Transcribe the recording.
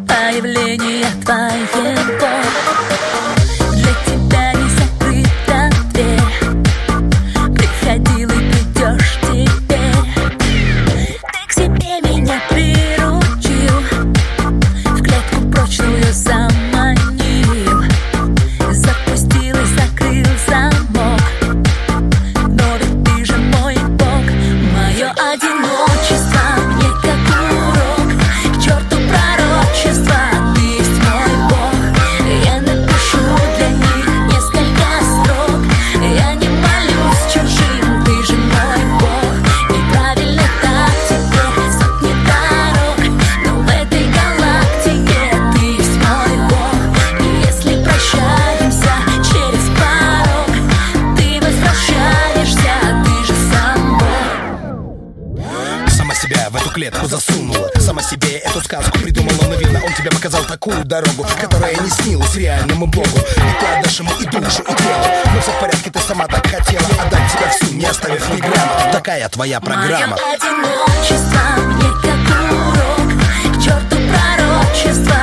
появления твоего. Для тебя не закрыта дверь, приходил и придешь теперь. Ты к себе меня приручил, в клетку прочную заманил, запустил и закрыл замок. Но ведь ты же мой Бог, мое одиночество мне как урок. К черту пророчество, ты есть мой Бог. Я напишу для них несколько строк. Я не молюсь чужим, ты же мой Бог. Неправильно так тебе сотни дорог, но в этой галактике ты есть мой Бог. И если прощаемся через порог, ты возвращаешься, ты же сам Бог. Сама себя в эту клетку засунула, сама себе эту сказку придумала. Но видно, он тебе показал такую дорогу, которая не снилась реальному Богу. И ты отдашь ему и душу, и тело. Но все в порядке, ты сама так хотела отдать тебя всю, не оставив ни грамма. Такая твоя программа. Мое одиночество мне как урок. К черту пророчество,